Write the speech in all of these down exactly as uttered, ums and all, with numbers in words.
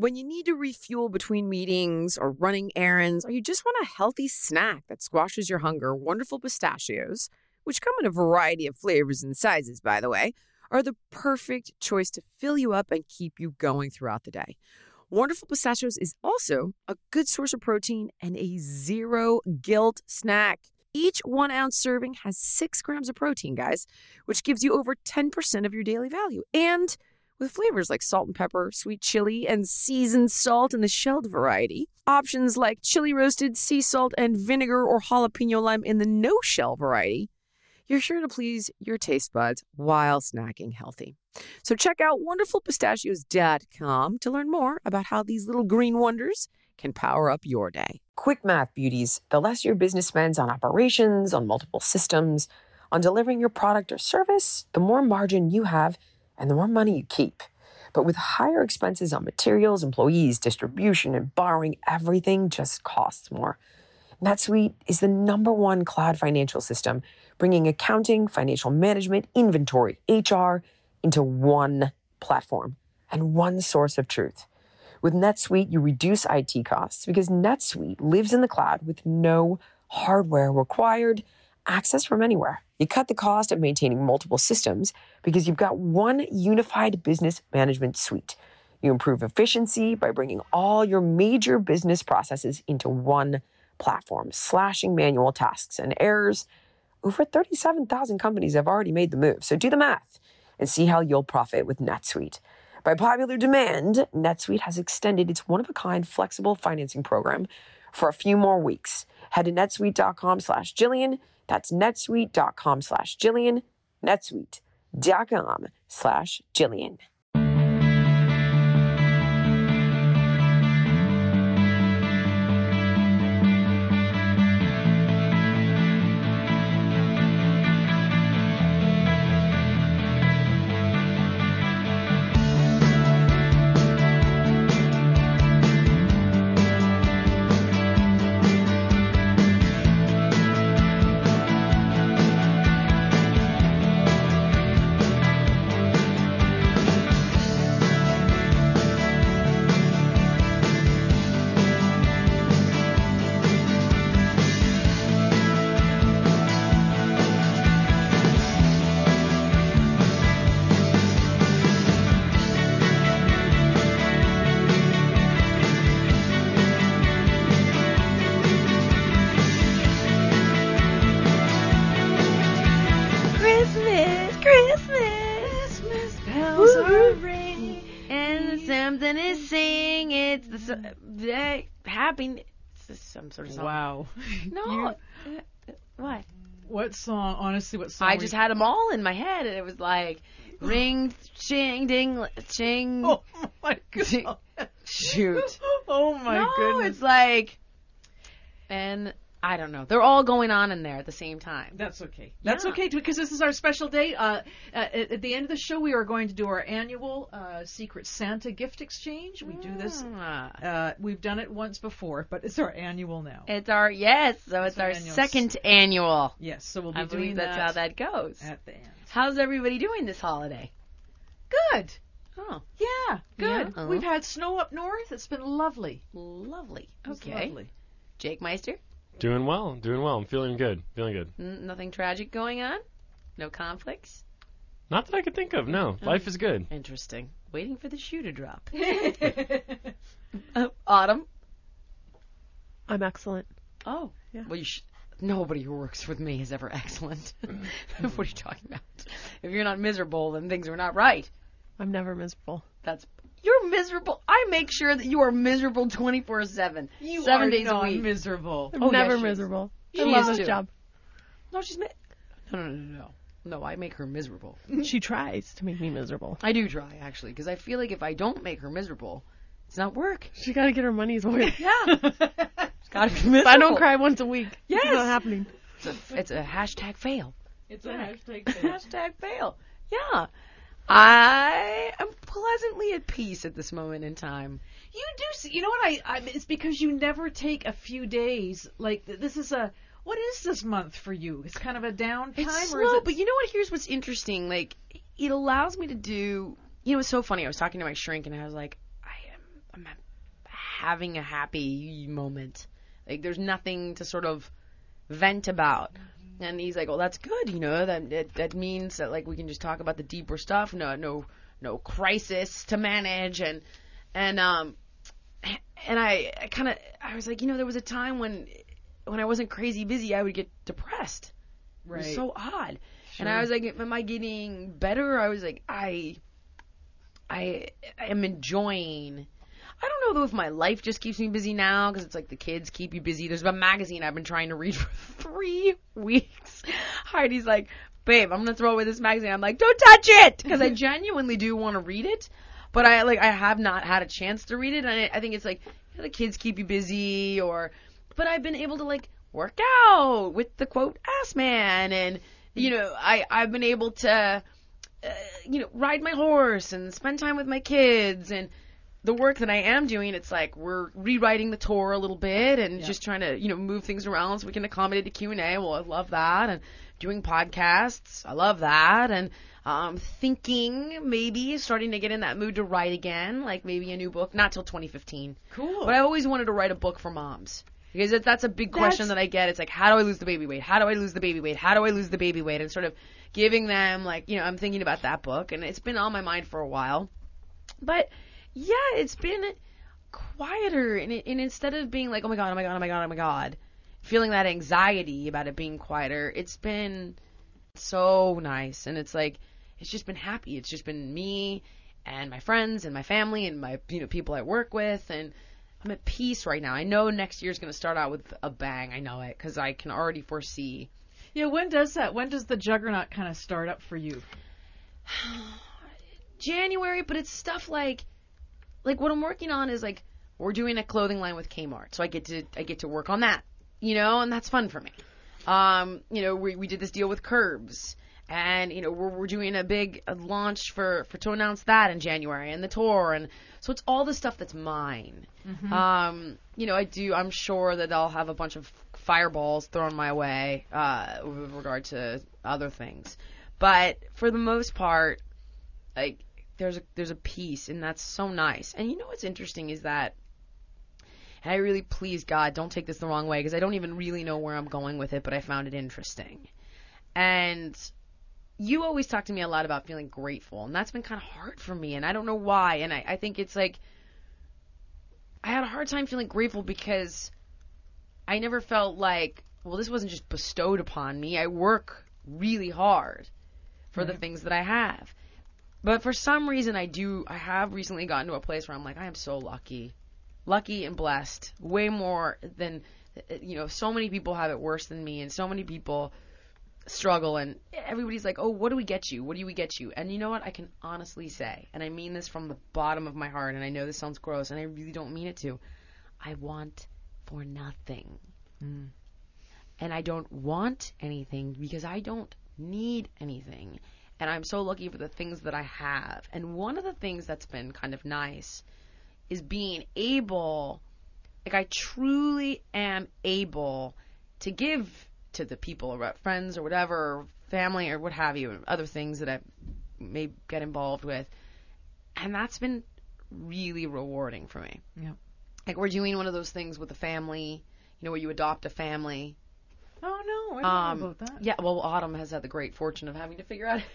When you need to refuel between meetings or running errands, or you just want a healthy snack that squashes your hunger, Wonderful Pistachios, which come in a variety of flavors and sizes, by the way, are the perfect choice to fill you up and keep you going throughout the day. Wonderful Pistachios is also a good source of protein and a zero-guilt snack. Each one-ounce serving has six grams of protein, guys, which gives you over ten percent of your daily value. And with flavors like salt and pepper, sweet chili, and seasoned salt in the shelled variety, options like chili roasted, sea salt, and vinegar or jalapeno lime in the no-shell variety, you're sure to please your taste buds while snacking healthy. So check out wonderful pistachios dot com to learn more about how these little green wonders can power up your day. Quick math, beauties. The less your business spends on operations, on multiple systems, on delivering your product or service, the more margin you have and the more money you keep. But with higher expenses on materials, employees, distribution, and borrowing, everything just costs more. NetSuite is the number one cloud financial system, bringing accounting, financial management, inventory, H R into one platform and one source of truth. With NetSuite, you reduce I T costs because NetSuite lives in the cloud with no hardware required, access from anywhere. You cut the cost of maintaining multiple systems because you've got one unified business management suite. You improve efficiency by bringing all your major business processes into one platform, slashing manual tasks and errors. Over thirty-seven thousand companies have already made the move, so do the math and see how you'll profit with NetSuite. By popular demand, NetSuite has extended its one-of-a-kind flexible financing program for a few more weeks. Head to netsuite.com slash Jillian. That's netsuite.com slash Jillian. netsuite.com slash Jillian. Happy, some sort of song. Wow. No. You, uh, what? What song? Honestly, what song? I just had them all in my head, and it was like, ring, ching, ding, ching. Oh my god. Shoot. Oh my no, goodness. It's like, and I don't know. They're all going on in there at the same time. That's okay. That's Yeah. okay because this is our special day. Uh, at, at the end of the show, we are going to do our annual uh, Secret Santa gift exchange. We do this. Uh, we've done it once before, but it's our annual now. It's our yes, so it's, It's our our annual. second annual. Yes, so we'll be I doing believe that's that how that goes. at the end. How's everybody doing this holiday? Good. Oh, Yeah, good. Yeah? We've Uh-huh. had snow up north. It's been lovely. lovely. It's Okay. lovely. Jake Meister, Doing well, doing well. I'm feeling good, feeling good. N- nothing tragic going on? No conflicts? Not that I could think of, no. Life is good. Interesting. Waiting for the shoe to drop. uh, Autumn? I'm excellent. Oh. Yeah. Well, you sh- nobody who works with me is ever excellent. What are you talking about? If you're not miserable, then things are not right. I'm never miserable. That's You're miserable. I make sure that you are miserable twenty-four seven. You seven are days not a week. miserable. I'm Oh, never yes, she is. miserable. She I love is this too. job. No, she's mi- No, no, no, no, no. No, I make her miserable. She tries to make me miserable. I do try, actually, because I feel like if I don't make her miserable, it's not work. She got to get her money's worth. Yeah. It's got to be miserable. If I don't cry once a week, Yes. it's not happening. It's a, it's a hashtag fail. It's a Yeah. hashtag fail. Hashtag fail. Yeah. I am pleasantly at peace at this moment in time. You do see, you know what I, I it's because you never take a few days. Like th- this is a what is this month for you? It's kind of a downtime It's or is slow, it but you know what? Here's what's interesting. Like, it allows me to do. You know, it's so funny. I was talking to my shrink, and I was like, I am. I'm having a happy moment. Like there's nothing to sort of vent about. And he's like, well, that's good, you know, that, that that means that like we can just talk about the deeper stuff. No, no, no crisis to manage. And, and, um, and I, I kind of, I was like, you know, there was a time when, when I wasn't crazy busy, I would get depressed. Right. It was so odd. Sure. And I was like, am I getting better? I was like, I, I, I am enjoying. I don't know though if my life just keeps me busy now because it's like the kids keep you busy. There's a magazine I've been trying to read for three weeks. Heidi's like, babe, I'm gonna throw away this magazine. I'm like, don't touch it, because I genuinely do want to read it, but I like I have not had a chance to read it, and I, I think it's like you know, the kids keep you busy, or but I've been able to like work out with the quote ass man, and you know I I've been able to uh, you know ride my horse and spend time with my kids. And the work that I am doing, it's like we're rewriting the tour a little bit and yeah. just trying to, you know, move things around so we can accommodate the Q and A. Well, I love that. And doing podcasts, I love that. And um, thinking maybe starting to get in that mood to write again, like maybe a new book, not till twenty fifteen. Cool. But I always wanted to write a book for moms. Because that- that's a big question That's- that I get. It's like, how do I lose the baby weight? How do I lose the baby weight? How do I lose the baby weight? And sort of giving them, like, you know, I'm thinking about that book. And it's been on my mind for a while. But yeah, it's been quieter, and, it, and instead of being like, oh my god, oh my god, oh my god, oh my god, feeling that anxiety about it being quieter, it's been so nice, and it's like, it's just been happy. It's just been me and my friends and my family and my, you know, people I work with, and I'm at peace right now. I know next year's going to start out with a bang. I know it, because I can already foresee. Yeah, when does that? When does the juggernaut kind of start up for you? January, but it's stuff like, like what I'm working on is like we're doing a clothing line with Kmart, so I get to I get to work on that, you know, and that's fun for me. Um, you know, we we did this deal with Curbs, and you know we're we're doing a big a launch for for to announce that in January, and the tour, and so it's all the stuff that's mine. Mm-hmm. Um, you know, I do. I'm sure that I'll have a bunch of fireballs thrown my way uh, with regard to other things, but for the most part, like. There's a there's a peace, and that's so nice. And you know what's interesting is that, and I really, please God, don't take this the wrong way, because I don't even really know where I'm going with it, but I found it interesting. And you always talk to me a lot about feeling grateful, and that's been kind of hard for me, and I don't know why. And I, I think it's like, I had a hard time feeling grateful because I never felt like, well, this wasn't just bestowed upon me. I work really hard for Right. the things that I have. But for some reason, I do, I have recently gotten to a place where I'm like, I am so lucky. Lucky and blessed. Way more than, you know, so many people have it worse than me, and so many people struggle, and everybody's like, oh, what do we get you? What do we get you? And you know what? I can honestly say, and I mean this from the bottom of my heart, and I know this sounds gross, and I really don't mean it to, I want for nothing. Mm. And I don't want anything because I don't need anything. And I'm so lucky for the things that I have. And one of the things that's been kind of nice is being able, like I truly am able to give to the people, or friends or whatever, or family or what have you, and other things that I may get involved with. And that's been really rewarding for me. Yeah. Like we're doing one of those things with a family, you know, where you adopt a family. Oh no, I don't Um, know about that. Yeah, well, Autumn has had the great fortune of having to figure out.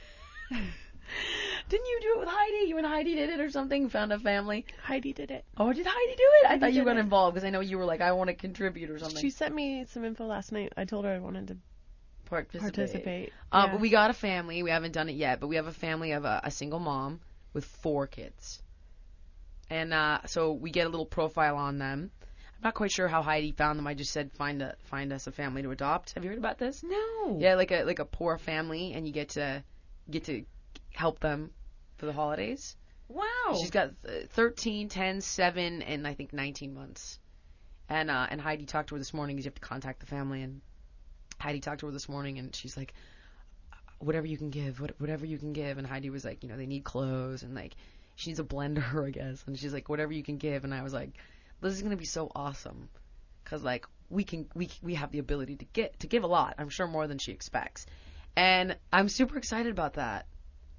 Didn't you do it with Heidi? You and Heidi did it or something? Found a family? Heidi did it. Oh, did Heidi do it? I Heidi thought you did got it. involved because I know you were like, I want to contribute or something. She sent me some info last night. I told her I wanted to participate. participate. Uh, Yeah. But we got a family. We haven't done it yet, but we have a family of a, a single mom with four kids. And uh, so we get a little profile on them. I'm not quite sure how Heidi found them. I just said find a find us a family to adopt. Have you heard about this? No. Yeah, like a like a poor family, and you get to get to help them for the holidays. Wow. She's got uh, thirteen, ten, seven, and I think nineteen months. And uh, and Heidi talked to her this morning because you have to contact the family. And Heidi talked to her this morning, and she's like, whatever you can give, what, whatever you can give. And Heidi was like, you know, they need clothes, and like she needs a blender, I guess. And she's like, whatever you can give. And I was like, this is gonna be so awesome, because like we can we we have the ability to get to give a lot. I'm sure more than she expects, and I'm super excited about that.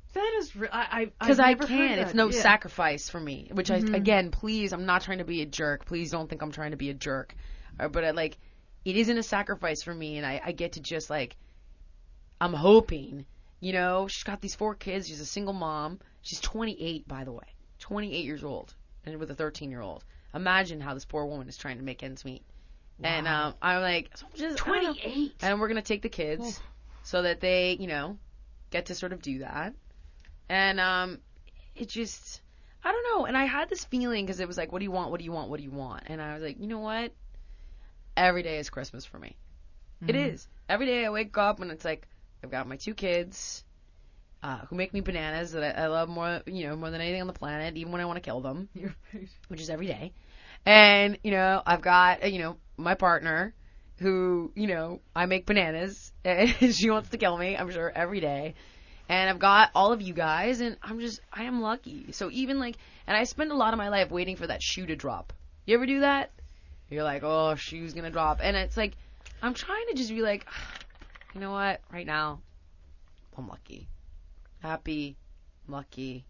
That is, re- I, I, Because I've I never heard can. that. It's no Yeah. sacrifice for me. Which Mhm. I again, please, I'm not trying to be a jerk. Please don't think I'm trying to be a jerk. Uh, but I, like, it isn't a sacrifice for me, and I, I get to just like, I'm hoping, you know, she's got these four kids. She's a single mom. She's twenty-eight, by the way, twenty-eight years old, and with a thirteen year old. Imagine how this poor woman is trying to make ends meet. Wow. And um, I'm like, so I'm just I don't know. twenty-eight. And we're gonna take the kids so that they, you know, get to sort of do that. And um, it just, I don't know. And I had this feeling because it was like, what do you want? What do you want? What do you want? And I was like, you know what? Every day is Christmas for me. Mhm. It is. Every day I wake up and it's like, I've got my two kids uh, who make me bananas that I, I love more, you know, more than anything on the planet, even when I want to kill them, You're right. which is every day. And, you know, I've got, uh, you know, my partner who, you know, I make bananas and she wants to kill me, I'm sure, every day. And I've got all of you guys and I'm just, I am lucky. So even like, and I spend a lot of my life waiting for that shoe to drop. You ever do that? You're like, oh, shoe's gonna drop. And it's like, I'm trying to just be like, you know what, right now, I'm lucky. Happy, lucky,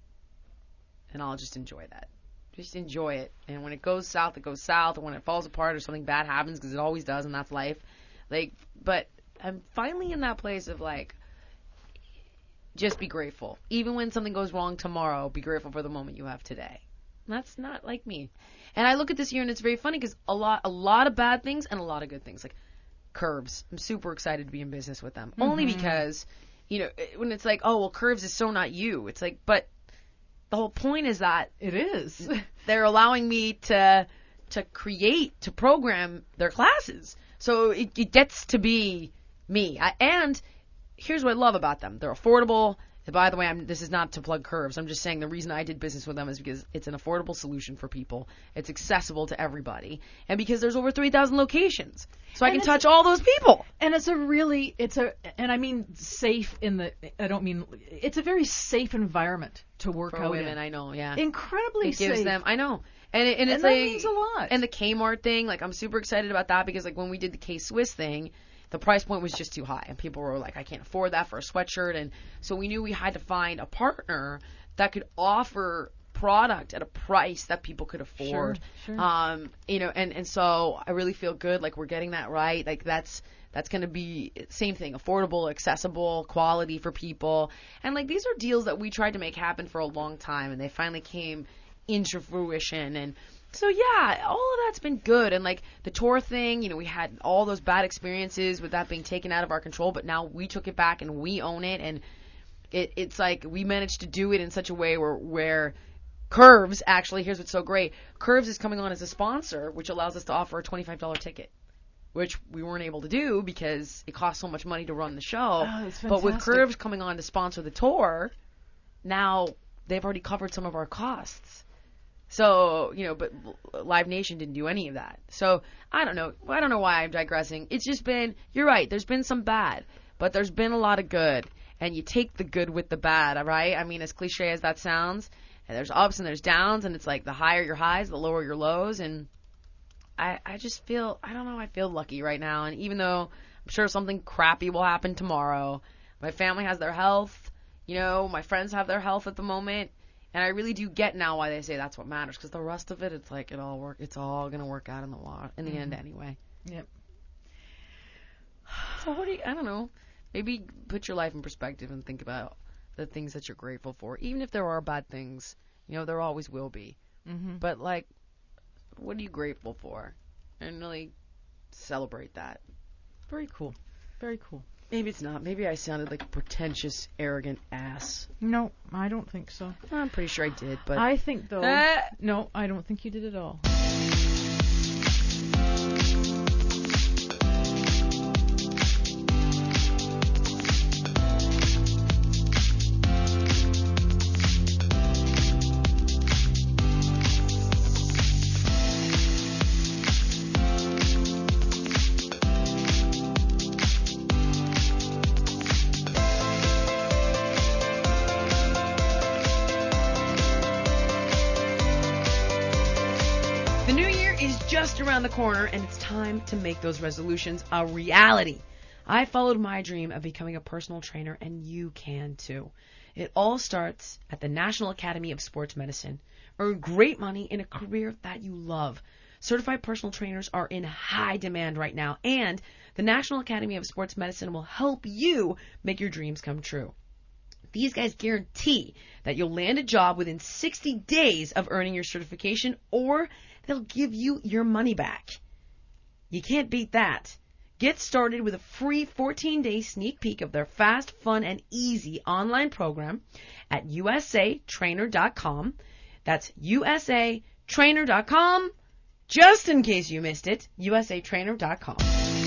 and I'll just enjoy that. Just enjoy it. And when it goes south, it goes south. And when it falls apart or something bad happens, because it always does, and that's life. Like, but I'm finally in that place of like, just be grateful. Even when something goes wrong tomorrow, be grateful for the moment you have today. And that's not like me. And I look at this year and it's very funny because a lot, a lot of bad things and a lot of good things. Like Curves, I'm super excited to be in business with them. Mm-hmm. Only because, you know, when it's like, oh well, Curves is so not you. It's like, but the whole point is that It is. they're allowing me to to create, to program their classes. So it, it gets to be me. I, and here's what I love about them. They're affordable. And by the way, I'm, this is not to plug Curves. I'm just saying the reason I did business with them is because it's an affordable solution for people. It's accessible to everybody. And because there's over three thousand locations. So I And can it's- touch all those people. And it's a really, it's a, and I mean safe in the, I don't mean, it's a very safe environment to work For out women, in. I know, yeah. Incredibly It gives safe. them, I know. And, it, and it's and that like, means a lot. and the Kmart thing, like I'm super excited about that because like when we did the K-Swiss thing, the price point was just too high. And people were like, I can't afford that for a sweatshirt. And so we knew we had to find a partner that could offer product at a price that people could afford. Sure, sure. Um, you know, and, and so I really feel good. Like we're getting that right. Like that's, that's going to be same thing, affordable, accessible, quality for people. And like these are deals that we tried to make happen for a long time and they finally came into fruition. And so yeah, all of that's been good. And like the tour thing, you know, we had all those bad experiences with that being taken out of our control, but now we took it back and we own it. And it, it's like we managed to do it in such a way where, where Curves, actually, here's what's so great. Curves is coming on as a sponsor, which allows us to offer a twenty-five dollars ticket, which we weren't able to do because it costs so much money to run the show. Oh, that's but with fantastic. Curves coming on to sponsor the tour, now they've already covered some of our costs. So, you know, but Live Nation didn't do any of that. So, I don't know. I don't know why I'm digressing. It's just been, you're right, there's been some bad, but there's been a lot of good. And you take the good with the bad, all right? I mean, as cliche as that sounds, and there's ups and there's downs, and it's like the higher your highs, the lower your lows, and I, I just feel, I don't know, I feel lucky right now. And even though I'm sure something crappy will happen tomorrow, my family has their health, you know, my friends have their health at the moment, and I really do get now why they say that's what matters, because the rest of it, it's like it all work, it's all gonna work out in the wa- in the Mm-hmm. end anyway. Yep. So what do you, I don't know, maybe put your life in perspective and think about the things that you're grateful for, even if there are bad things, you know, there always will be. Mm-hmm. But like, what are you grateful for? And really celebrate that. Very cool. Very cool. Maybe it's not. Maybe I sounded like a pretentious, arrogant ass. No, I don't think so. I'm pretty sure I did, but I think though. Ah. No, I don't think you did at all. the new year is just around the corner, and it's time to make those resolutions a reality. I followed my dream of becoming a personal trainer, and you can too. It all starts at the National Academy of Sports Medicine. Earn great money in a career that you love. Certified personal trainers are in high demand right now, and the National Academy of Sports Medicine will help you make your dreams come true. These guys guarantee that you'll land a job within sixty days of earning your certification, or they'll give you your money back. You can't beat that. Get started with a free fourteen-day sneak peek of their fast, fun, and easy online program at U S A trainer dot com. That's U S A trainer dot com. Just in case you missed it, U S A trainer dot com.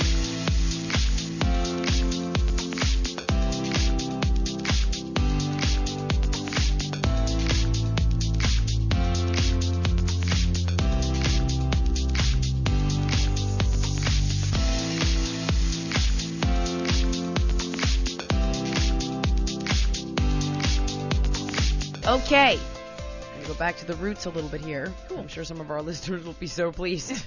Okay. Go back to the roots a little bit here. Cool. I'm sure some of our listeners will be so pleased.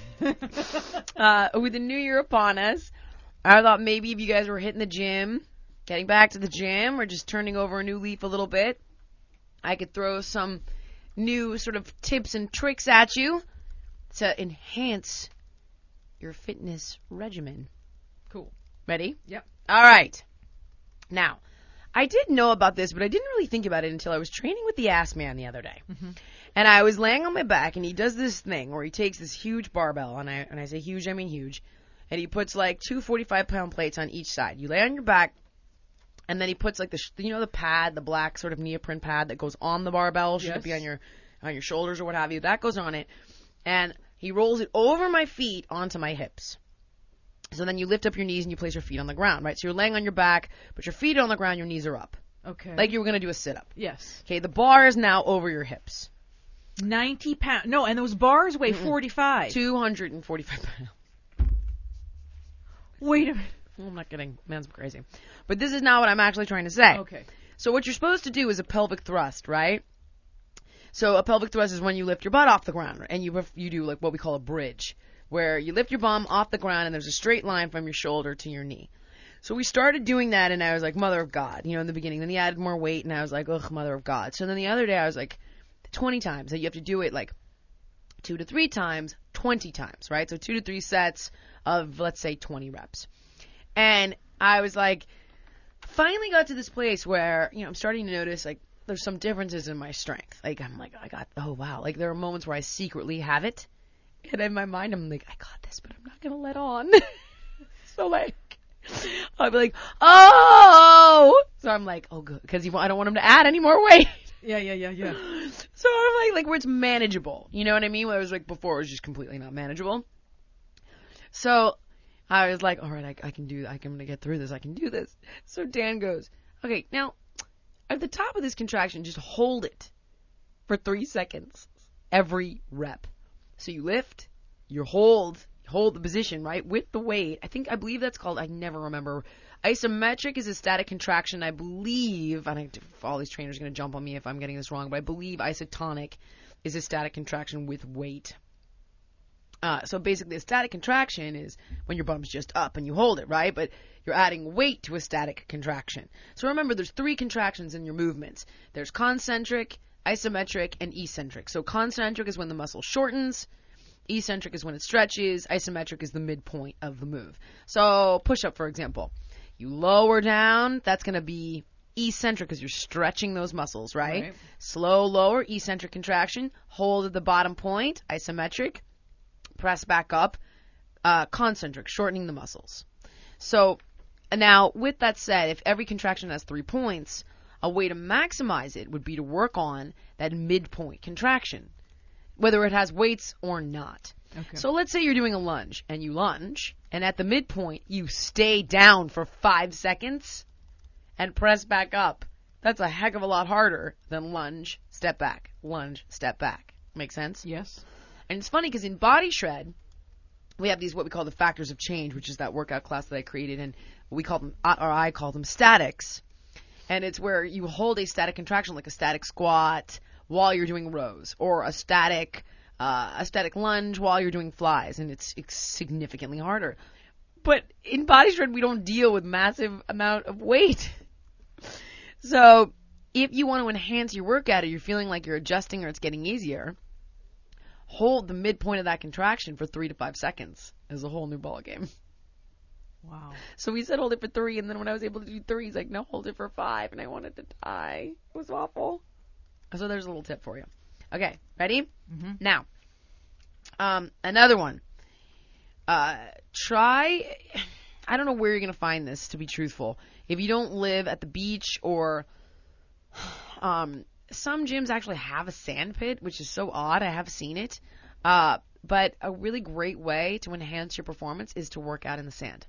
uh, with the new year upon us, I thought maybe if you guys were hitting the gym, getting back to the gym, or just turning over a new leaf a little bit, I could throw some new sort of tips and tricks at you to enhance your fitness regimen. Cool. Ready? Yep. All right. Now, I did know about this, but I didn't really think about it until I was training with the Ass Man the other day. Mm-hmm. And I was laying on my back, and he does this thing where he takes this huge barbell, and I and I say huge, I mean huge, and he puts like two forty-five pound plates on each side. You lay on your back, and then he puts like the, you know, the pad, the black sort of neoprene pad that goes on the barbell, should yes. it be on your on your shoulders or what have you, that goes on it, and he rolls it over my feet onto my hips. So then you lift up your knees and you place your feet on the ground, right? So you're laying on your back, but your feet are on the ground, your knees are up. Okay. Like you were going to do a sit-up. Yes. Okay, the bar is now over your hips. ninety pounds. No, and those bars weigh Mm-mm. forty-five. two hundred forty-five pounds. Wait a minute. I'm not kidding. Man's crazy. But this is not what I'm actually trying to say. Okay. So what you're supposed to do is a pelvic thrust, right? So a pelvic thrust is when you lift your butt off the ground, and you you do like what we call a bridge, where you lift your bum off the ground and there's a straight line from your shoulder to your knee. So we started doing that, and I was like, Mother of God, you know, in the beginning. Then he added more weight, and I was like, ugh, Mother of God. So then the other day I was like, twenty times. So you have to do it like two to three times, twenty times, right? So two to three sets of, let's say, twenty reps. And I was like, finally got to this place where, you know, I'm starting to notice, like, there's some differences in my strength. Like, I'm like, I got, oh, wow. Like, there are moments where I secretly have it. And in my mind, I'm like, I got this, but I'm not going to let on. So, like, I'll be like, oh! So I'm like, oh, good. Because I don't want him to add any more weight. Yeah, yeah, yeah, yeah. So I'm like, like, where it's manageable. You know what I mean? Where it was like, before it was just completely not manageable. So I was like, all right, I, I can do, I can gonna get through this. I can do this. So Dan goes, okay, now, at the top of this contraction, just hold it for three seconds every rep. So you lift, you hold, hold the position, right, with the weight. I think, I believe that's called, I never remember. Isometric is a static contraction, I believe, and I, all these trainers are going to jump on me if I'm getting this wrong, but I believe isotonic is a static contraction with weight. Uh, so basically a static contraction is when your bum's just up and you hold it, right? But you're adding weight to a static contraction. So remember, there's three contractions in your movements. There's concentric, isometric, and eccentric. So concentric is when the muscle shortens. Eccentric is when it stretches. Isometric is the midpoint of the move. So push-up, for example. You lower down, that's going to be eccentric because you're stretching those muscles, right? right? Slow lower, eccentric contraction. Hold at the bottom point, isometric. Press back up, uh, concentric, shortening the muscles. So now, with that said, if every contraction has three points, a way to maximize it would be to work on that midpoint contraction, whether it has weights or not. Okay. So let's say you're doing a lunge, and you lunge, and at the midpoint, you stay down for five seconds and press back up. That's a heck of a lot harder than lunge, step back, lunge, step back. Make sense? Yes. And it's funny because in Body Shred, we have these what we call the factors of change, which is that workout class that I created, and we call them, or I call them statics. And it's where you hold a static contraction, like a static squat, while you're doing rows, or a static, uh, a static lunge while you're doing flies, and it's, it's significantly harder. But in Body Shred, we don't deal with massive amount of weight. So if you want to enhance your workout or you're feeling like you're adjusting or it's getting easier, hold the midpoint of that contraction for three to five seconds is a whole new ball game. Wow. So we said hold it for three, and then when I was able to do three, he's like, no, hold it for five, and I wanted to die. It was awful. So there's a little tip for you. Okay, ready? Mm-hmm. Now, um, another one. Uh, try, I don't know where you're going to find this, to be truthful. If you don't live at the beach or um, some gyms actually have a sand pit, which is so odd. I have seen it. Uh, but a really great way to enhance your performance is to work out in the sand.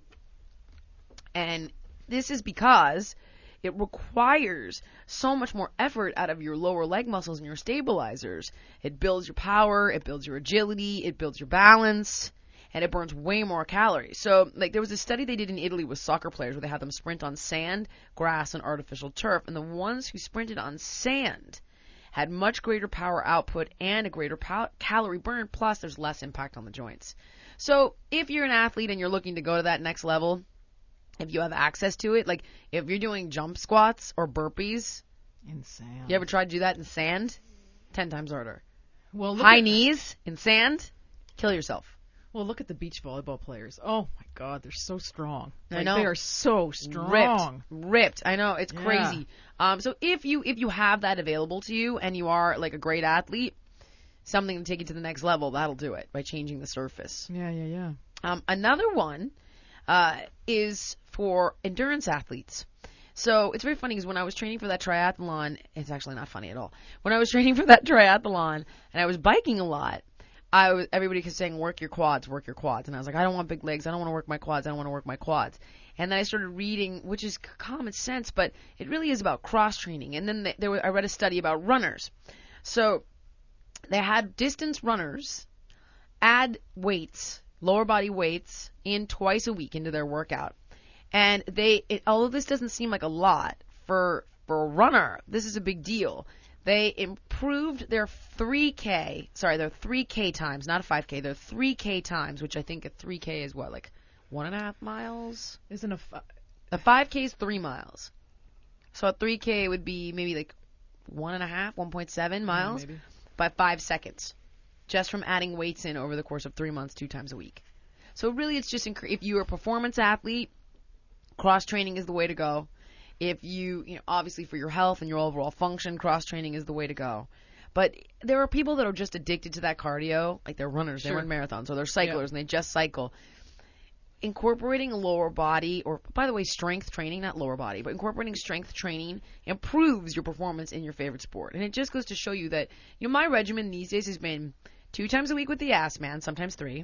And this is because it requires so much more effort out of your lower leg muscles and your stabilizers. It builds your power, it builds your agility, it builds your balance, and it burns way more calories. So, like, there was a study they did in Italy with soccer players where they had them sprint on sand, grass, and artificial turf. And the ones who sprinted on sand had much greater power output and a greater pow- calorie burn, plus there's less impact on the joints. So, if you're an athlete and you're looking to go to that next level, if you have access to it, like if you're doing jump squats or burpees, in sand. You ever tried to do that in sand? Ten times harder. Well, look High at, knees in sand, kill yourself. Well, look at the beach volleyball players. Oh my God, they're so strong. I Like, know. They are so strong. Ripped, ripped. I know, it's Yeah. crazy. Um, so if you if you have that available to you and you are like a great athlete, something to take you to the next level, that'll do it by changing the surface. Yeah, yeah, yeah. Um, another one uh, is for endurance athletes. So it's very funny because when I was training for that triathlon, it's actually not funny at all. When I was training for that triathlon and I was biking a lot, I was everybody kept saying work your quads, work your quads, and I was like, I don't want big legs, I don't want to work my quads, I don't want to work my quads. And then I started reading, which is common sense, but it really is about cross training. And then there was, I read a study about runners. So they had distance runners add weights, lower body weights, in twice a week into their workout. And they, it, although this doesn't seem like a lot for for a runner, this is a big deal. They improved their three K, sorry, their three K times, not a five K, their three K times, which I think a three K is what, like one and a half miles? Isn't a fi- A five K is three miles. So a three K would be maybe like one and a half, one point seven miles maybe. by five seconds, just from adding weights in over the course of three months, two times a week. So really, it's just incre- if you're a performance athlete, cross training is the way to go. If you, you know, obviously for your health and your overall function, cross training is the way to go. But there are people that are just addicted to that cardio, like they're runners, they Sure. run marathons, or they're cyclers Yeah. and they just cycle. Incorporating a lower body, or by the way, strength training, not lower body, but incorporating strength training improves your performance in your favorite sport. And it just goes to show you that, you know, my regimen these days has been two times a week with the ass man, sometimes three,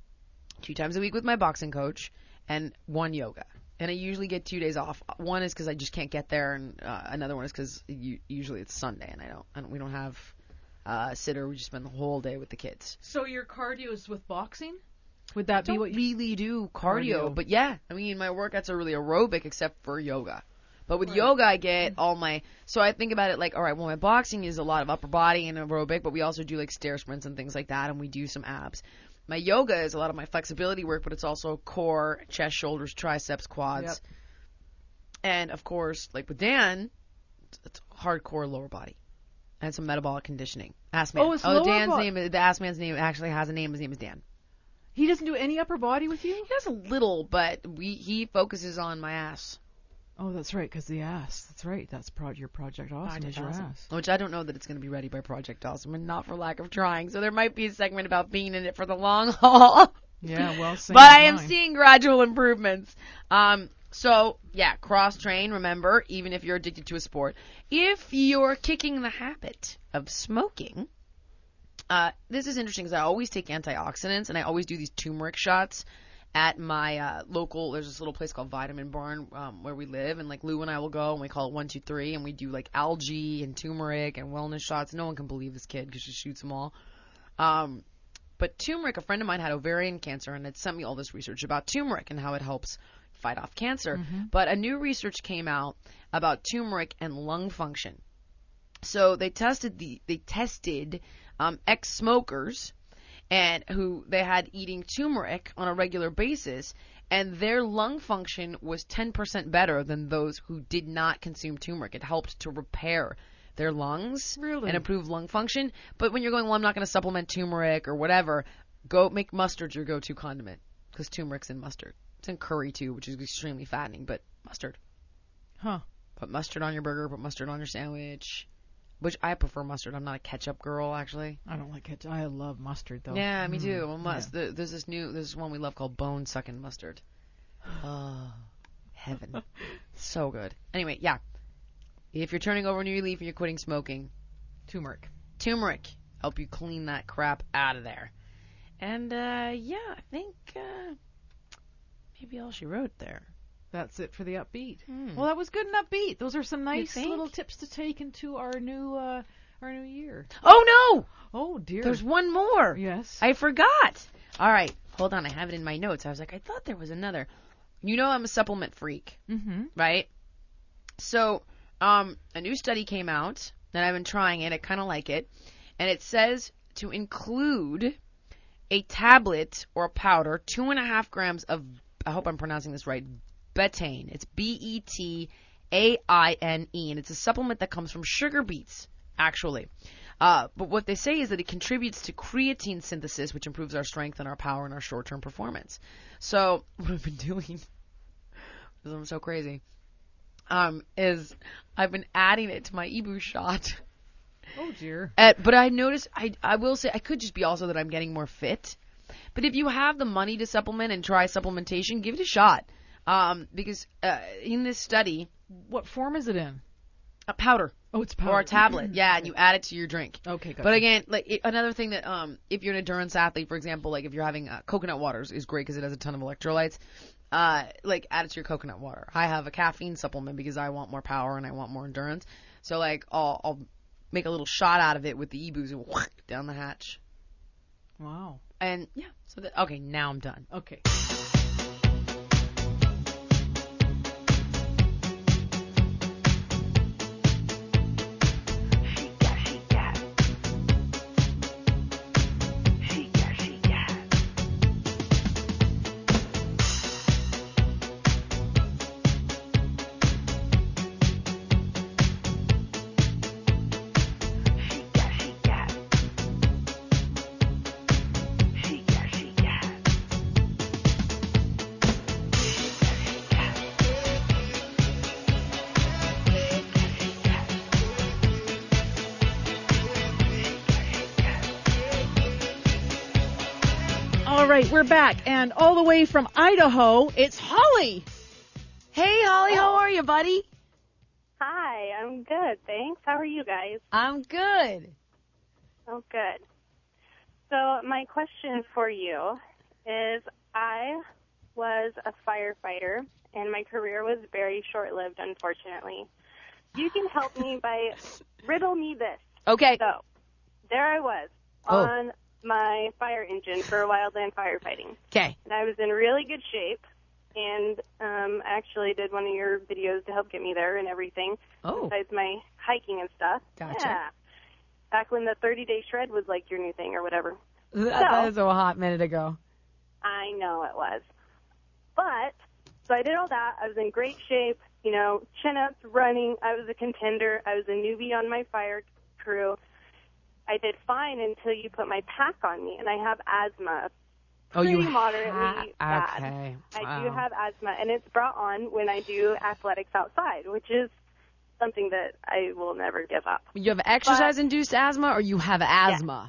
two times a week with my boxing coach, and one yoga. And I usually get two days off. One is because I just can't get there, and uh, another one is because usually it's Sunday, and I don't, I don't we don't have uh, a sitter. We just spend the whole day with the kids. So your cardio is with boxing? Would that be Don't what you... really do cardio, Cardio. but yeah, I mean my workouts are really aerobic except for yoga. But with Right. yoga, I get all my. So I think about it like, all right, well, my boxing is a lot of upper body and aerobic, but we also do like stair sprints and things like that, and we do some abs. My yoga is a lot of my flexibility work, but it's also core, chest, shoulders, triceps, quads. Yep. And, of course, like with Dan, it's hardcore lower body. And some metabolic conditioning. Ass man. Oh, it's lower Dan's bo- name, the ass man's name actually has a name. His name is Dan. He doesn't do any upper body with you? He does a little, but we he focuses on my ass. Oh, that's right, because the ass. That's right. That's pro- your Project Awesome is your Awesome. ass. Which I don't know that it's going to be ready by Project Awesome, and not for lack of trying. So there might be a segment about being in it for the long haul. Yeah, well, same But as I am mine. seeing gradual improvements. Um, so, yeah, cross-train, remember, even if you're addicted to a sport. If you're kicking the habit of smoking, uh, this is interesting because I always take antioxidants, and I always do these turmeric shots at my uh, local, there's this little place called Vitamin Barn um, where we live, and like Lou and I will go, and we call it one two three, and we do like algae and turmeric and wellness shots. No one can believe this kid because she shoots them all. Um, but turmeric, a friend of mine had ovarian cancer and had sent me all this research about turmeric and how it helps fight off cancer. Mm-hmm. But a new research came out about turmeric and lung function. So they tested the they tested um, ex-smokers and who they had eating turmeric on a regular basis, and their lung function was ten percent better than those who did not consume turmeric. It helped to repair their lungs Really? and improve lung function. But when you're going, well, I'm not going to supplement turmeric or whatever, go make mustard your go-to condiment, because turmeric's in mustard. It's in curry too, which is extremely fattening, but mustard. Huh. Put mustard on your burger, put mustard on your sandwich. Which I prefer mustard. I'm not a ketchup girl, actually. I don't like it. I love mustard, though. Yeah, me too. Mm, Must. Yeah. There's this new, there's this one we love called bone sucking mustard. Oh, heaven. So good. Anyway, yeah. If you're turning over a new leaf and you're quitting smoking, Turmeric. turmeric help you clean that crap out of there. And uh, yeah, I think uh, maybe all she wrote there. That's it for the upbeat. Hmm. Well, that was good and upbeat. Those are some nice think? little tips to take into our new uh, our new year. Oh no! Oh dear. There's one more. Yes. I forgot. All right, hold on. I have it in my notes. I was like, I thought there was another. You know, I'm a supplement freak, Mm-hmm. right? So, um, a new study came out, and I've been trying it. I kind of like it, and it says to include a tablet or a powder, two and a half grams of. I hope I'm pronouncing this right. Betaine. It's B E T A I N E, and it's a supplement that comes from sugar beets, actually. Uh, but what they say is that it contributes to creatine synthesis, which improves our strength and our power and our short-term performance. So what I've been doing, because I'm so crazy, um, is I've been adding it to my Ibu shot. Oh dear. Uh, but I noticed, I, I will say, I could just be also that I'm getting more fit. But if you have the money to supplement and try supplementation, give it a shot. Um, because uh, in this study, What form is it in? a powder Oh, it's powder. or a tablet, yeah, and you add it to your drink. Okay, good. But again, like it, another thing that um, if you're an endurance athlete, for example, like if you're having uh, coconut waters is great because it has a ton of electrolytes. Uh, like add it to your coconut water. I have a caffeine supplement because I want more power and I want more endurance. So like I'll, I'll make a little shot out of it with the e-booze and whack down the hatch. Wow. And yeah, so that, okay, now I'm done. Okay. All right, we're back, and all the way from Idaho, it's Holly. Hey, Holly, how are you, buddy? Hi, I'm good, thanks. How are you guys? I'm good. Oh, good. So my question for you is I was a firefighter, and my career was very short-lived, unfortunately. You can help me by riddle me this. Okay. So there I was Oh. on my fire engine for wildland firefighting. Okay. And I was in really good shape, and um, actually did one of your videos to help get me there and everything, Oh. besides my hiking and stuff. Gotcha. Yeah. Back when the thirty-day shred was like your new thing or whatever. That was a hot minute ago. I know it was. But, so I did all that. I was in great shape, you know, chin-ups, running. I was a contender. I was a newbie on my fire crew. I did fine until you put my pack on me, and I have asthma. Oh, you Pretty moderately ha- bad. Okay. I do Wow. have asthma, and it's brought on when I do athletics outside, which is something that I will never give up. You have exercise-induced asthma, or you have asthma?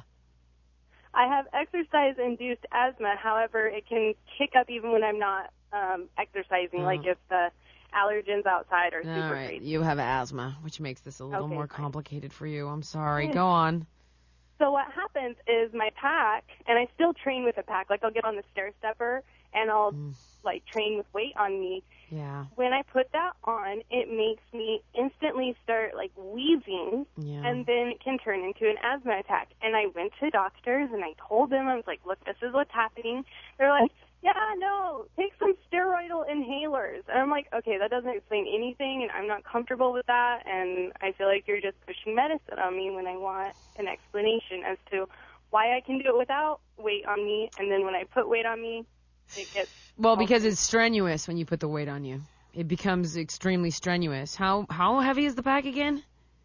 I have exercise-induced asthma. However, it can kick up even when I'm not um, exercising, like if the allergens outside are All super right. crazy. You have asthma, which makes this a little Okay, more fine. complicated for you. I'm sorry. Go on. So what happens is my pack, and I still train with a pack. Like I'll get on the stair stepper and I'll Mm. like train with weight on me. Yeah. When I put that on, it makes me instantly start like wheezing, Yeah. and then it can turn into an asthma attack. And I went to doctors and I told them, I was like, look, this is what's happening. They're like, yeah, no, take some steroidal inhalers. And I'm like, okay, that doesn't explain anything, and I'm not comfortable with that, and I feel like you're just pushing medicine on me when I want an explanation as to why I can do it without weight on me, and then when I put weight on me, it gets... Well, because it's strenuous when you put the weight on you. It becomes extremely strenuous. How how heavy is the pack again?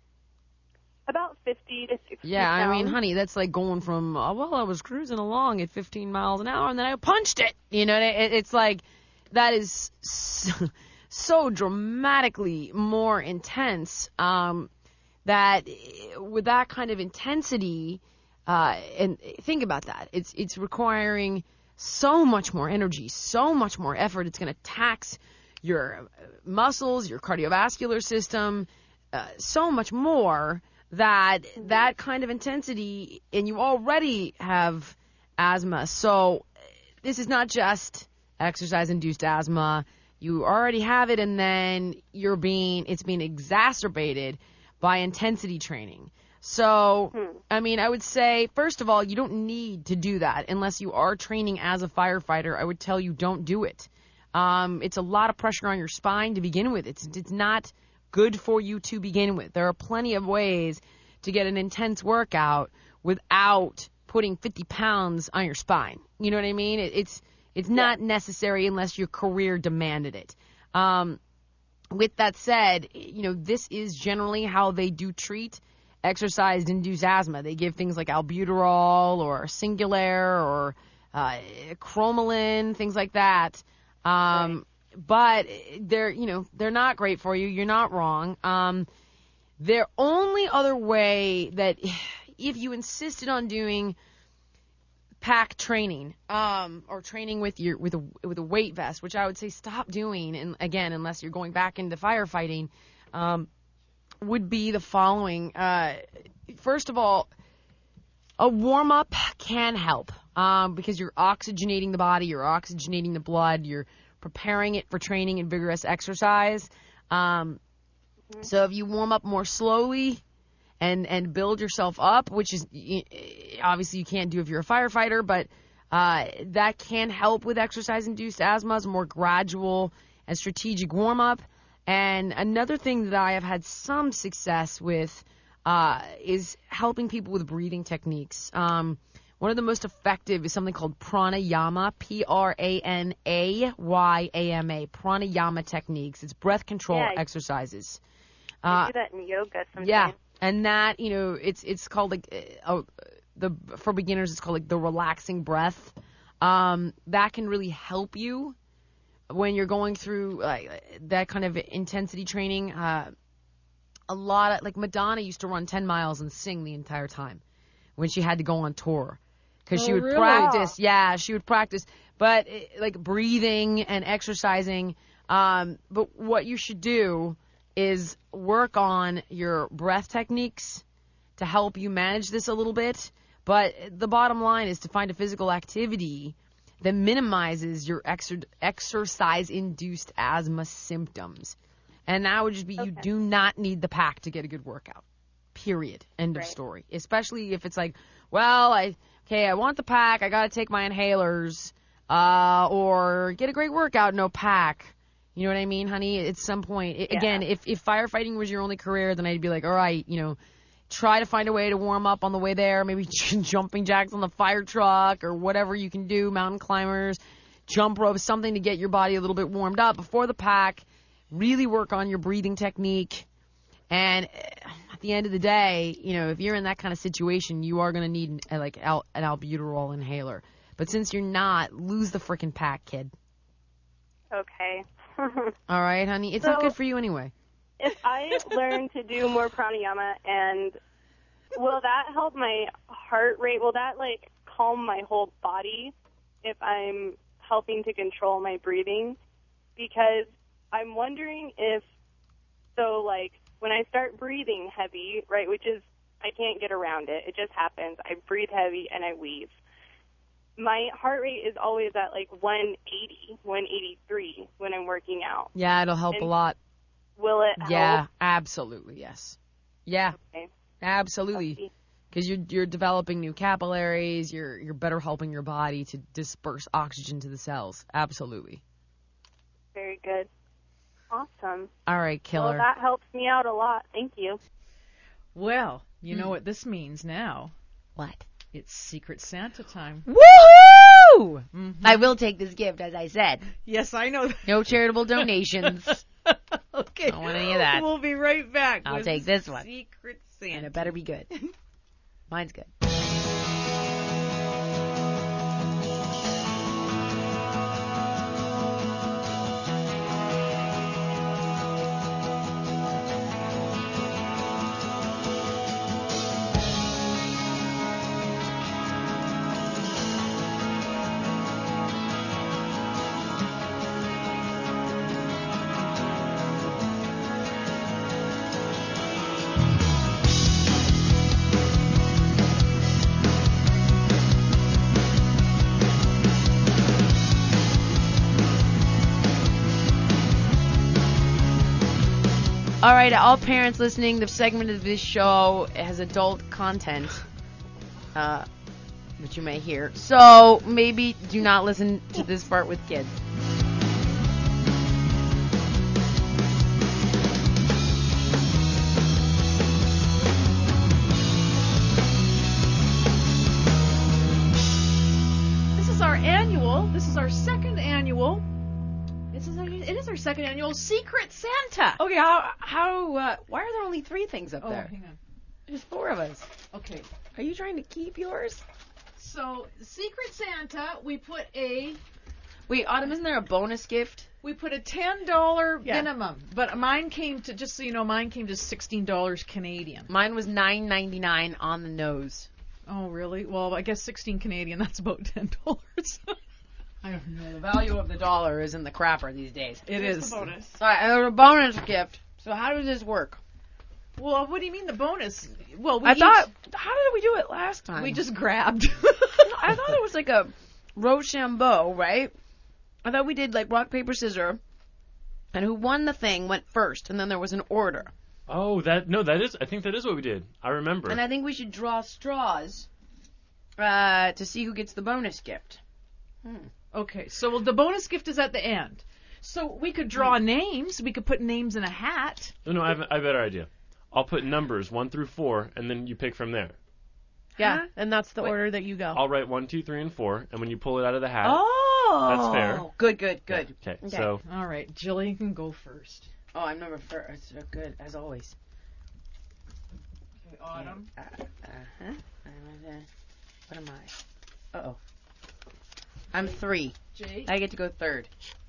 About fifty to sixty Yeah, pounds. I mean, honey, that's like going from, oh, well, I was cruising along at fifteen miles an hour, and then I punched it. You know, it, it's like, that is so, so dramatically more intense um, that with that kind of intensity, uh, and think about that, it's it's requiring so much more energy, so much more effort. It's going to tax your muscles, your cardiovascular system, uh, so much more that that kind of intensity, and you already have asthma. So this is not just exercise-induced asthma. You already have it, and then you're being it's being exacerbated by intensity training. So, Hmm. I mean, I would say, first of all, you don't need to do that unless you are training as a firefighter. I would tell you don't do it. Um, it's a lot of pressure on your spine to begin with. It's it's not good for you to begin with. There are plenty of ways to get an intense workout without putting fifty pounds on your spine. You know what I mean? It, it's it's not necessary unless your career demanded it. Um, with that said, you know, this is generally how they do treat exercise-induced asthma. They give things like albuterol or Singulair or uh, Cromolyn, things like that. Um, right. But they're, you know, they're not great for you. You're not wrong. Um, their only other way that if you insisted on doing pack training, um, or training with your with a with a weight vest, which I would say stop doing, and again, unless you're going back into firefighting, um, would be the following. Uh, first of all, a warm up can help, um, because you're oxygenating the body, you're oxygenating the blood, you're preparing it for training and vigorous exercise. Um, mm-hmm. So if you warm up more slowly and and build yourself up, which is obviously you can't do if you're a firefighter, but uh, that can help with exercise-induced asthma, is a more gradual and strategic warm-up. And another thing that I have had some success with uh, is helping people with breathing techniques. Um, one of the most effective is something called pranayama, P R A N A Y A M A, pranayama techniques. It's breath control yeah, exercises. I Uh, do that in yoga sometimes. yeah, and that, you know, it's it's called like uh, the for beginners it's called like the relaxing breath. Um, that can really help you when you're going through like that kind of intensity training. Uh, a lot of like Madonna used to run ten miles and sing the entire time when she had to go on tour because Oh, she would really? practice. Yeah, she would practice, but like breathing and exercising. Um, but what you should do is work on your breath techniques to help you manage this a little bit. But the bottom line is to find a physical activity that minimizes your exer- exercise-induced asthma symptoms. And that would just be, Okay. you do not need the pack to get a good workout. Period. End of Right. story. Especially if it's like, well, I okay, I want the pack, I got to take my inhalers, uh, or get a great workout, no pack. You know what I mean, honey? At some point, it, Yeah. again, if, if firefighting was your only career, then I'd be like, all right, you know, try to find a way to warm up on the way there, maybe jumping jacks on the fire truck or whatever you can do, mountain climbers, jump ropes, something to get your body a little bit warmed up before the pack. Really work on your breathing technique. And at the end of the day, you know, if you're in that kind of situation, you are going to need uh, like al- an albuterol inhaler. But since you're not, lose the frickin' pack, kid. Okay. All right, honey? It's So- not good for you anyway. If I learn to do more pranayama, and will that help my heart rate? Will that, like, calm my whole body if I'm helping to control my breathing? Because I'm wondering if, so, like, when I start breathing heavy, right, which is, I can't get around it. It just happens. I breathe heavy and I wheeze. My heart rate is always at, like, one eighty, one eighty-three when I'm working out. Yeah, it'll help And a lot. Will it help? Yeah, absolutely, yes. Yeah, Okay. absolutely. Okay. Because you're you're developing new capillaries. You're you're better helping your body to disperse oxygen to the cells. Absolutely. Very good. Awesome. All right, killer. Well, that helps me out a lot. Thank you. Well, you know what this means now. What? It's Secret Santa time. Woohoo! Mhm. I will take this gift, as I said. Yes, I know. No charitable donations. Okay. Don't want any of that. We'll be right back. I'll with take this one. Secret Santa. And it better be good. Mine's good. All right, all parents listening, the segment of this show has adult content, uh, which you may hear. So maybe do not listen to this part with kids. This is our annual. This is our second annual. This is our, it is our second annual Secret Santa. Okay, how how uh, why are there only three things up Oh, there? hang on. There's four of us. Okay. Are you trying to keep yours? So Secret Santa, we put a Wait, Autumn, isn't there a bonus gift? we put a ten dollar Yeah. minimum, but mine came to just so you know, mine came to sixteen dollars Canadian. Mine was nine ninety nine on the nose. Oh really? Well, I guess sixteen Canadian. That's about ten dollars. I don't know. The value of the dollar is in the crapper these days. It Here's is. the bonus. All right, there's a bonus gift. So how does this work? Well, what do you mean the bonus? Well, we I each- thought, how did we do it last time? we just grabbed. I thought it was like a Rochambeau, right? I thought we did like rock, paper, scissors, and who won the thing went first, and then there was an order. Oh, that no, that is. I think that is what we did. I remember. And I think we should draw straws uh, to see who gets the bonus gift. Okay, so well, the bonus gift is at the end. So we could draw names. We could put names in a hat. no, no, I have, I have a better idea. I'll put numbers one through four, and then you pick from there. Yeah. And that's the Wait. order that you go. I'll write one, two, three, and four, and when you pull it out of the hat. Oh, That's fair. Good, good, good. Okay. Okay. So All right, Jillian can go first. Oh, I'm number first. Uh, Good as always. Okay, Autumn. Uh huh. What am I? Uh oh. I'm three. Jake. I get to go third.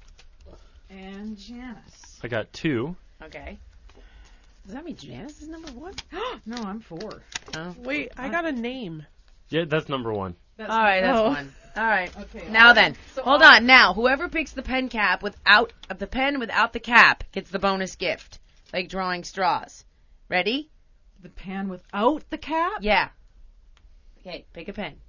And Janice. I got two. Okay. Does that mean Janice is number one? No, I'm four. Oh. Wait, I got a name. Yeah, that's number one. That's All right, that's Oh. one. All right. Okay. Now Autumn- then, so hold Autumn- on. Now, whoever picks the pen cap without uh, the pen without the cap gets the bonus gift, like drawing straws. Ready? The pen without the cap. Yeah. Okay, pick a pen.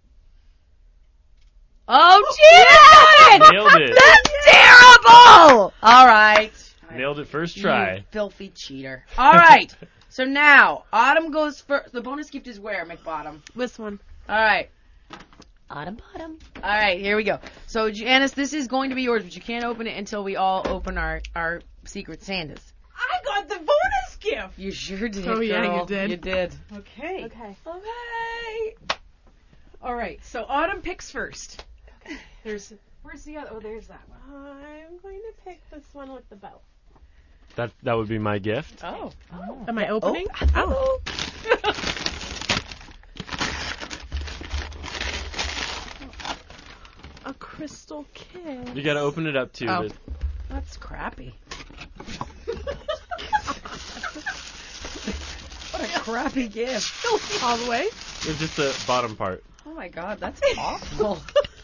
Oh, Janice! Nailed it. That's terrible. All right. Nailed it first You try. filthy cheater. All right. So now, Autumn goes first. The bonus gift is where, McBottom? This one. All right. Autumn bottom. All right, here we go. So, Janice, this is going to be yours, but you can't open it until we all open our, our Secret Santas. I got the bonus gift. You sure did, Oh, yeah, girl. you did. You did. Okay. Okay. Okay. All right. So Autumn picks first. Okay. There's. Where's the other? Oh, there's that one. I'm going to pick this one with the bell. That that would be my gift. Oh. Am I opening? Oh. A crystal kiss. You gotta open it up too. Oh. That- That's crappy. What a crappy gift. All the way? It's just the bottom part. Oh, my God. That's awful.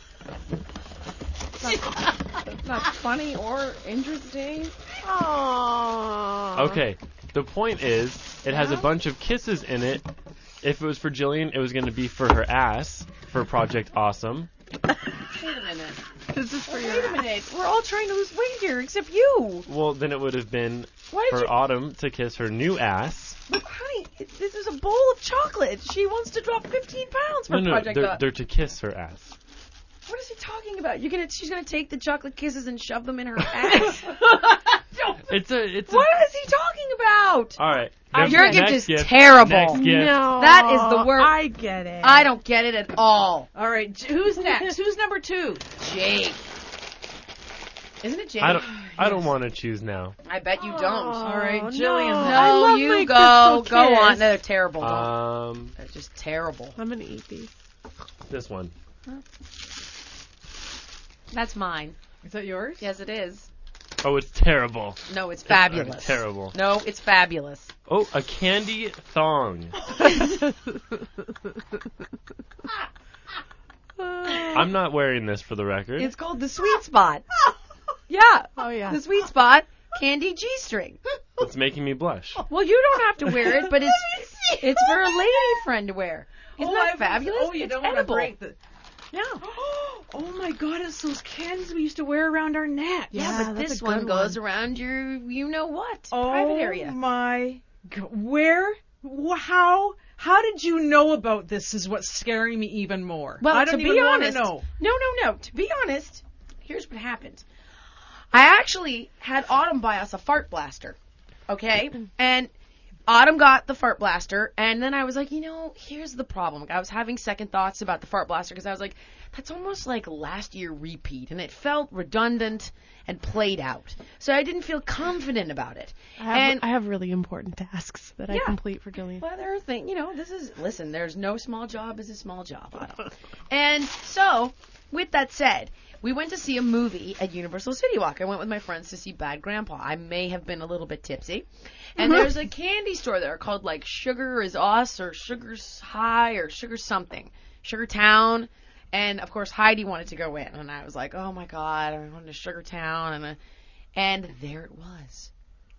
That's not funny or interesting. Aww. Okay. The point is, it has a bunch of kisses in it. If it was for Jillian, it was going to be for her ass for Project Awesome. Wait a minute. This is for Wait your. a minute. We're all trying to lose weight here, except you. Well, then it would have been Why did for you... Autumn to kiss her new ass. But, honey, it, this is a bowl of chocolate. She wants to drop fifteen pounds for No, no, Project they're, Aw- they're to kiss her ass. What is he talking about? You're gonna, she's gonna take the chocolate kisses and shove them in her ass. It's a, it's a. What is he talking about? All right. Next- Your next gift is gift, terrible. Next gift. No. That is the worst. I get it. I don't get it at all. All right, j- who's next? Who's number two? Jake. Isn't it Jake? I don't. I don't want to choose now. I bet you don't. All right, Oh, Jillian. no. then. I No, love you my go. crystal Go kiss. on. They're terrible. Don't. Um, They're just terrible. I'm gonna eat these. this one. That's mine. Is that yours? Yes, it is. Oh, it's terrible. No, it's It's fabulous. terrible. No, it's fabulous. Oh, a candy thong. I'm not wearing this for the record. It's called the Sweet Spot. Yeah. Oh yeah. The Sweet Spot candy G-string. It's making me blush. Well, you don't have to wear it, but it's it's for a lady friend to wear. Isn't oh, that I've- fabulous? Oh, you it's don't want to edible. break the. Yeah. Oh my God! It's those candies we used to wear around our neck. Yeah, Yeah, but that's this a one good goes one. around your you know what Oh private area. my! g- Where? Wh- How? How did you know about this? Is what's scaring me even more. Well, I don't to even be want honest, to know. no, no, no. To be honest, here's what happened. I actually had Autumn buy us a fart blaster, okay? And Autumn got the fart blaster, and then I was like, you know, here's the problem. I was having second thoughts about the fart blaster because I was like, that's almost like last year repeat, and it felt redundant and played out. So I didn't feel confident about it. I have, and I have really important tasks that I Yeah. complete for Jillian. well, there are things, you know, this is, listen, there's no small job is a small job, Autumn. And so, with that said, we went to see a movie at Universal City Walk. I went with my friends to see Bad Grandpa. I may have been a little bit tipsy. And there's a candy store there called like Sugar is Us or Sugar's High or Sugar something. Sugar Town. And of course Heidi wanted to go in. And I was like, oh my God, I'm going to Sugar Town. And, uh, and there it was.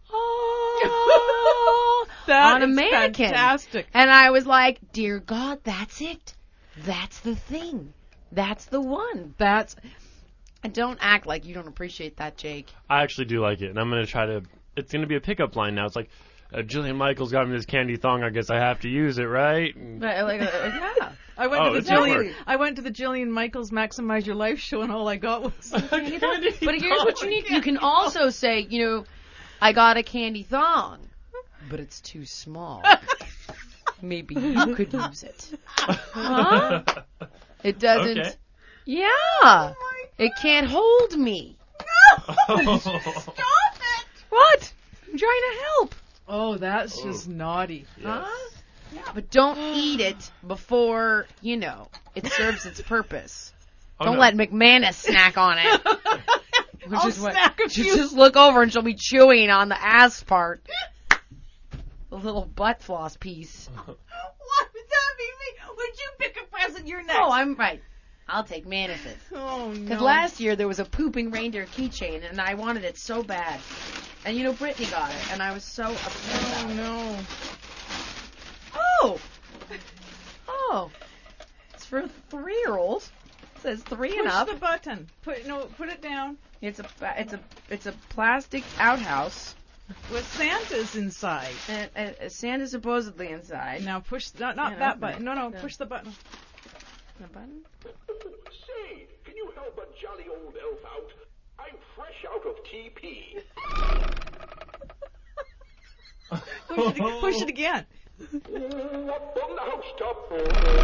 Oh, That on a is mannequin. fantastic. And I was like, dear God, that's it. That's the thing. That's the one. That's. And don't act like you don't appreciate that, Jake. I actually do like it, and I'm gonna try to. It's gonna be a pickup line now. It's like, uh, Jillian Michaels got me this candy thong. I guess I have to use it, right? And- But, like, uh, yeah. I went Oh, to it's the Jillian. over. I went to the Jillian Michaels Maximize Your Life show, and all I got was. Candy But here's thong. what you need. You can also say, you know, I got a candy thong, but it's too small. Maybe you could use it. Huh? It doesn't. Okay. Yeah. It can't hold me. Stop it! What? I'm trying to help. Oh, that's just naughty. Huh? Yeah, but don't eat it before, you know, it serves its purpose. Oh, Don't no. let McManus snack on it. Which I'll is what snack a she'll few. just look over and she'll be chewing on the ass part. The little butt floss piece. What would that be? Me? Would you pick a present? You're next. Oh, I'm right. I'll take Manus's. Oh no. Because last year there was a pooping reindeer keychain and I wanted it so bad. And you know, Brittany got it and I was so upset Oh about it. no. Oh! Oh. It's for a three-year-old. It says three and Push up. the button. Put no. Put it down. It's a it's a it's a plastic outhouse With Santa's inside. and, and, and Santa's supposedly inside. Now push. Not not Yeah, that open button. it. No no. Yeah. Push the button. The button? Say, can you help a jolly old elf out? I'm fresh out of T P. Push it, push it again. Up on the housetop.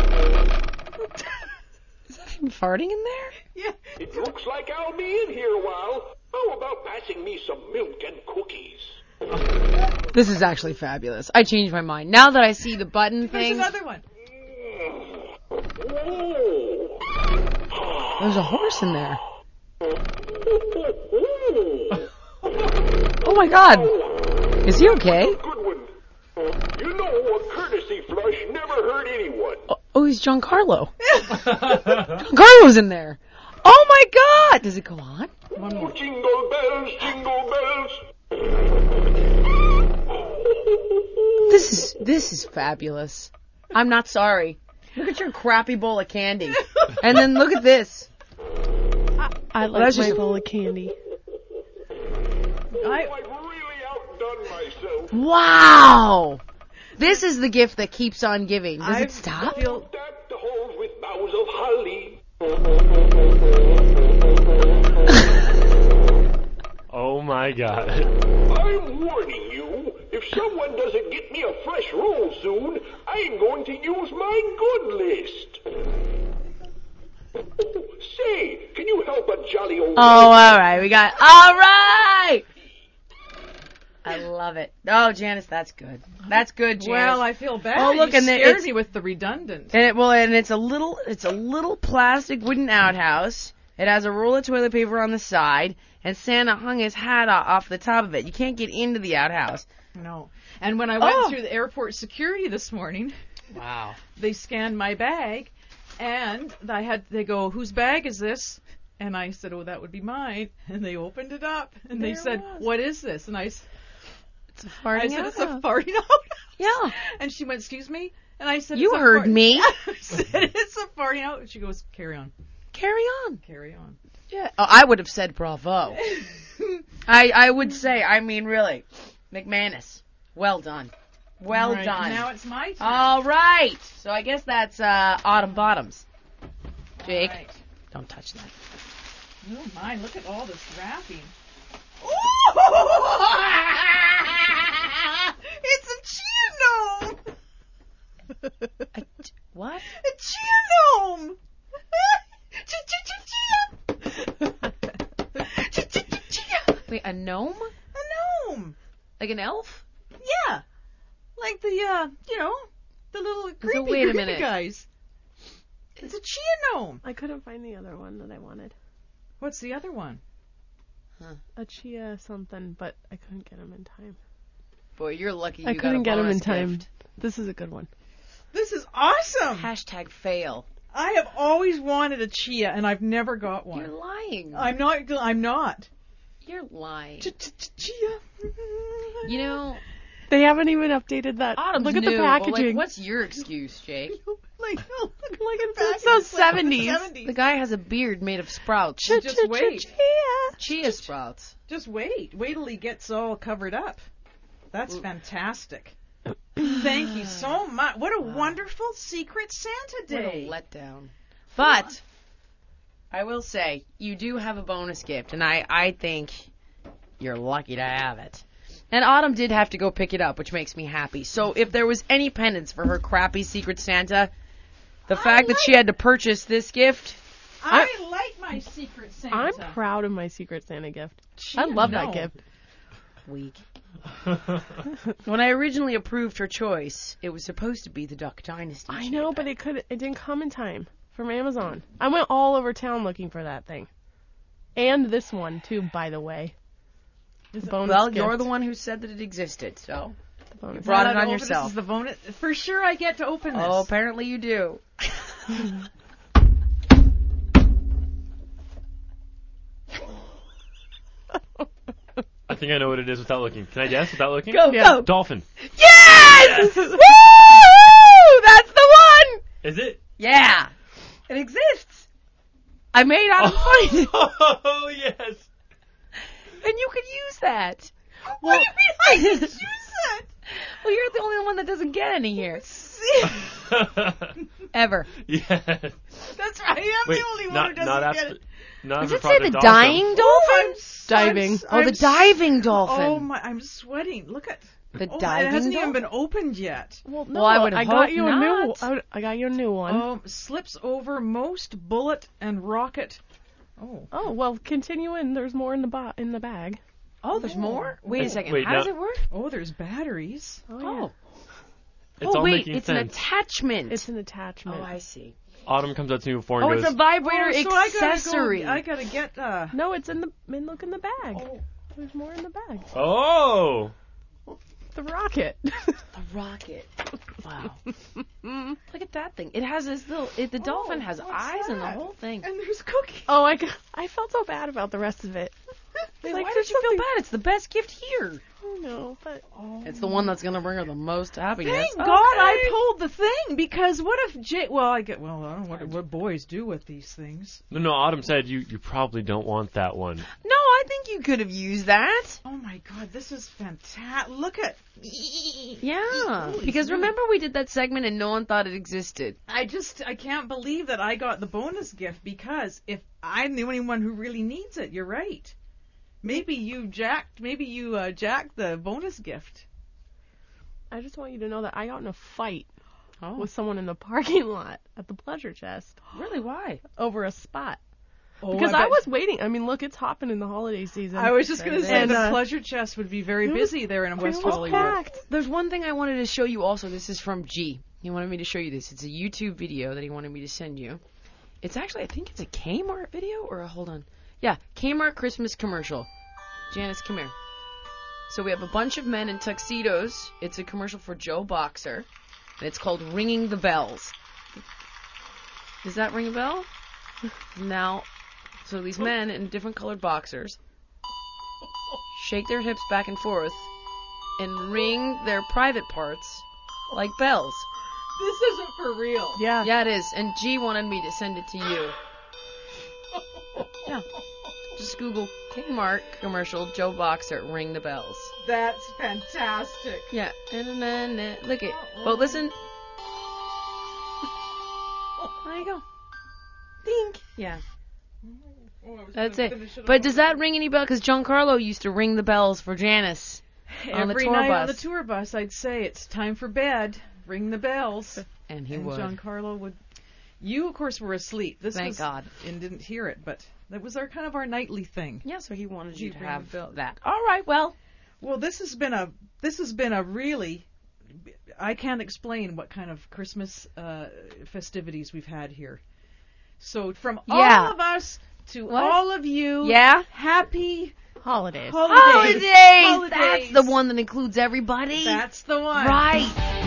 Is that him farting in there? Yeah. It looks like I'll be in here a while. How about passing me some milk and cookies? This is actually fabulous. I changed my mind. Now that I see the button There's thing, another one. Oh. there's a horse in there. Oh. Oh my god. Is he okay? Good one. You know, a courtesy flush never hurt anyone. Oh, oh he's Giancarlo. Giancarlo's in there. Oh my god. Does it go on? One more. Jingle bells, jingle bells. This is this is fabulous. I'm not sorry. Look at your crappy bowl of candy. And then look at this. I like that's my just- bowl of candy. I, I've really outdone myself. Wow. This is the gift that keeps on giving. Does I it stop? feel. That the holes with boughs of holly. Oh my god. I'm warning you. If If someone doesn't get me a fresh roll soon, I'm going to use my good list. Oh, say, can you help a jolly old... Oh, all right. We got... All right! I love it. Oh, Janice, that's good. That's good, Janice. Well, I feel bad. Oh, look, you and then scared it's- me with the redundant. And it, well, and it's a little, it's a little plastic wooden outhouse. It has a roll of toilet paper on the side, and Santa hung his hat off, off the top of it. You can't get into the outhouse. No. And when I went Oh. through the airport security this morning, Wow. they scanned my bag, and I had they go, "Whose bag is this?" And I said, "Oh, that would be mine." And they opened it up, and they There it said, was. "What is this?" And I, s- It's a farting I said, "It's a outhouse. farting outhouse." Yeah. And she went, "Excuse me?" And I said, You "It's a heard fart-" me. I said, "It's a farting out." And she goes, "Carry on, Carry on. carry on." Yeah. Oh, I would have said bravo. I I would say, I mean, really, McManus, well done. Well All right, done. Now it's my turn. All right. So I guess that's uh, Autumn Bottoms. Jake, All right. don't touch that. Oh my, look at all this wrapping. It's a chia gnome! A, what? A chia gnome! Chia! Wait, a gnome? A gnome! Like an elf? Yeah! Like the, uh, you know, the little creepy, wait a creepy minute. guys. It's a chia gnome! I couldn't find the other one that I wanted. What's the other one? A chia something, but I couldn't get him in time. Boy, you're lucky you I got couldn't a get him in bonus time. gift. This is a good one. This is awesome! Hashtag fail. I have always wanted a chia, and I've never got one. You're lying. I'm not. I'm not. You're lying. Chia. You know, They haven't even updated that. Autumn's Look at new. the Well, packaging. like, what's your excuse, Jake? Like, look, look at It's so seventies. The guy has a beard made of sprouts. Ch- just wait. Chia sprouts. Just wait. Wait till he gets all covered up. That's fantastic. Thank you so much. What a wonderful Secret Santa What a day. letdown. But I will say, you do have a bonus gift, and I, I think you're lucky to have it. And Autumn did have to go pick it up, which makes me happy. So if there was any penance for her crappy Secret Santa, the fact that she had to purchase this gift, I like my Secret Santa. I'm proud of my Secret Santa gift. Chia I love gnome. that gift. weak. When I originally approved her choice, it was supposed to be the Duck Dynasty. I know, but it could. It didn't come in time from Amazon. I went all over town looking for that thing, and this one too. By the way, the bonus Well, gift. you're the one who said that it existed, so The bonus brought Now it that on I open- yourself. This is the bonus. For sure, I get to open this. Oh, apparently you do. I think I know what it is without looking. Can I guess without looking? Go, Yeah. go. Dolphin. Yes! Woo! That's the one! Is it? Yeah. It exists. I made out of money. Oh, yes. And you could use that. What do you mean I can use that? Well, you're the only one that doesn't get any here. Ever. Yes. That's right. I am Wait, the only one not, who doesn't not get after, it. not Does after it say the Project Awesome. dying dolphin? Diving. Oh, the diving dolphin. Oh my! I'm sweating. Look at The oh, diving It hasn't dolphin? even been opened yet. Well, no, Well, I would I hope got you a new. not. I, would- I got you a new one. Oh, slips over most bullet and rocket. Oh. Oh well, continue in. There's more in the bo- in the bag. Oh, there's more? Wait a second. Wait, How now- does it work? Oh, there's batteries. Oh. It's oh, all wait. making It's sense. an attachment. It's an attachment. Oh, I see. Autumn comes up to me before Oh, and it's goes, a vibrator Oh, so I gotta accessory. go- I gotta get. Uh, No, it's in the. In, look in the bag. oh, There's more in the bag. oh! The rocket. The rocket. Wow. Look at that thing. It has this little. It, the dolphin has what's eyes and the that? whole thing. and there's cookies. Oh, I got, I felt so bad about the rest of it. Wait, like, why there's did you feel something- bad? It's the best gift here. Oh no, but It's the one that's gonna bring her the most happiness. Thank Okay. God I pulled the thing because what if Jay? Well, I get. Well, I don't know what, what boys do with these things. No, no, Autumn said you, you probably don't want that one. No, I think you could have used that. Oh my God, this is fantastic! Look at. Yeah. Because remember we did that segment and no one thought it existed. I just I can't believe that I got the bonus gift because if I'm the only one who really needs it, you're right. Maybe you jacked. Maybe you uh, jacked the bonus gift. I just want you to know that I got in a fight Oh. with someone in the parking lot at the Pleasure Chest Really? Why? over a spot. Oh, Because I, I, bet- was waiting. I mean, look, it's hopping in the holiday season. I was just going to say And, the uh, pleasure chest would be very it was- busy there in it West was Hollywood. packed. There's one thing I wanted to show you also. This is from G. He wanted me to show you this. It's a YouTube video that he wanted me to send you. It's actually, I think it's a Kmart video or a, hold on. Yeah, Kmart Christmas commercial. Janice, come here. So we have a bunch of men in tuxedos. It's a commercial for Joe Boxer. And it's called Ringing the Bells. Does that ring a bell? Now, so these men in different colored boxers shake their hips back and forth and ring their private parts like bells. This isn't for real. Yeah. Yeah, it is. And G wanted me to send it to you. Yeah. Just Google Kmart commercial Joe Boxer ring the bells. That's fantastic. Yeah. Na-na-na-na. Look it. Well, listen. There you go. Dink. Yeah. That's it. But does that ring any bell? Because Giancarlo used to ring the bells for Janice on the Every tour night bus. on the tour bus, I'd say it's time for bed. Ring the bells. And he and would. Giancarlo would. You, of course, were asleep. This Thank was, God. And didn't hear it, but that was our kind of our nightly thing. Yeah, so he wanted you He'd to ring have the bell. that. All right, well. Well, this has been a this has been a really. I can't explain what kind of Christmas uh, festivities we've had here. So from Yeah. all of us to What? all of you, Yeah? happy Holidays. holidays. Holidays! That's the one that includes everybody. That's the one. right.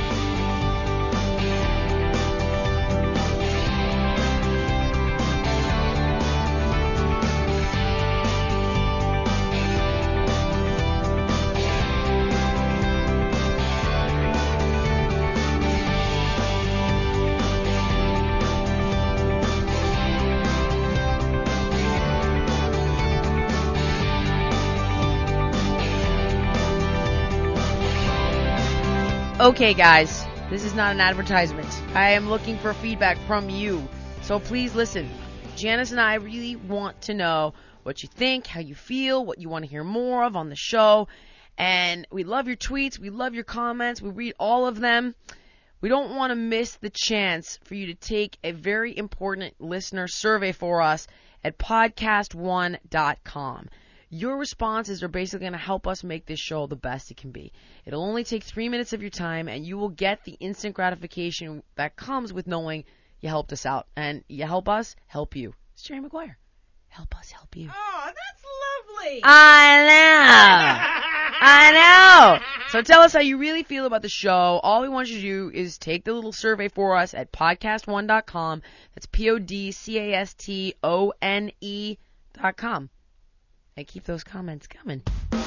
Okay, guys, this is not an advertisement. I am looking for feedback from you. So please listen. Janice and I really want to know what you think, how you feel, what you want to hear more of on the show. And we love your tweets. We love your comments. We read all of them. We don't want to miss the chance for you to take a very important listener survey for us at podcast one dot com. Your responses are basically going to help us make this show the best it can be. It'll only take three minutes of your time, and you will get the instant gratification that comes with knowing you helped us out. And you help us, help you. It's Jerry Maguire. Help us, help you. Oh, that's lovely. I know. I know. So tell us how you really feel about the show. All we want you to do is take the little survey for us at podcast one dot com. That's P O D C A S T O N E dot com. And keep those comments coming.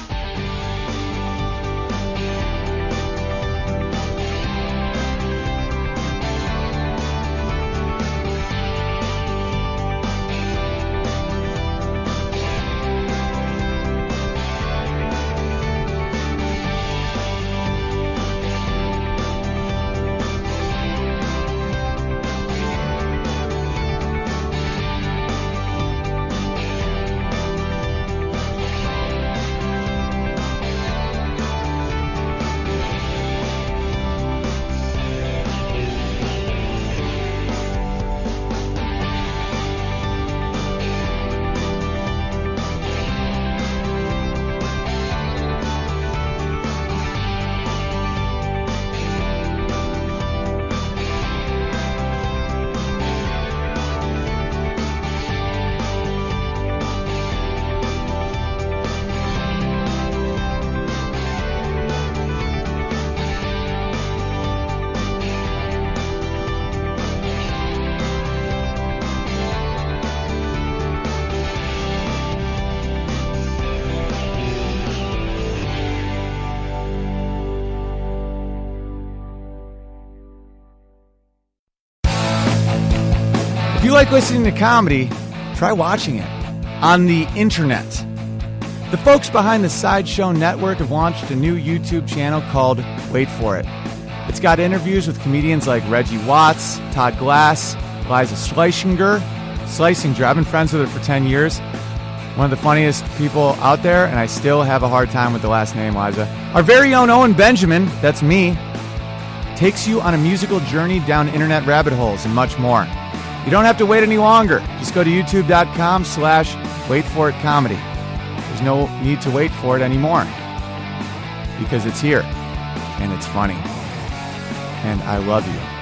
If you like listening to comedy, try watching it on the internet. The folks behind the Sideshow Network have launched a new YouTube channel called Wait For It. It's got interviews with comedians like Reggie Watts, Todd Glass, Liza Schleichinger. Schleichinger, I've been friends with her for ten years. one of the funniest people out there, and I still have a hard time with the last name, Liza. Our very own Owen Benjamin, that's me, takes you on a musical journey down internet rabbit holes and much more. You don't have to wait any longer. Just go to youtube.com slash wait for it comedy. There's no need to wait for it anymore because it's here and it's funny. And I love you.